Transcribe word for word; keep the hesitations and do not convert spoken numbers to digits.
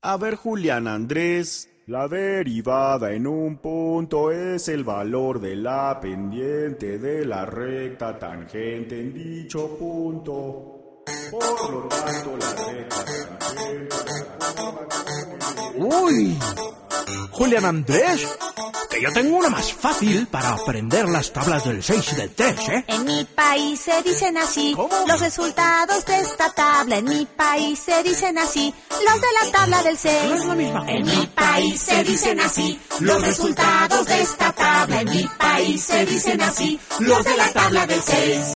A ver, Julián Andrés. La derivada en un punto es el valor de la pendiente de la recta tangente en dicho punto. Por lo tanto, la recta tangente... ¡Uy! Julián Andrés, que yo tengo una más fácil para aprender las tablas del seis y del tres, ¿eh? En mi país se dicen así. ¿Cómo? Los resultados de esta tabla. En mi país se dicen así. Los de la tabla del seis. No es la misma En cosa. mi país se dicen así. Los resultados de esta tabla. En mi país se dicen así. Los de la tabla del seis.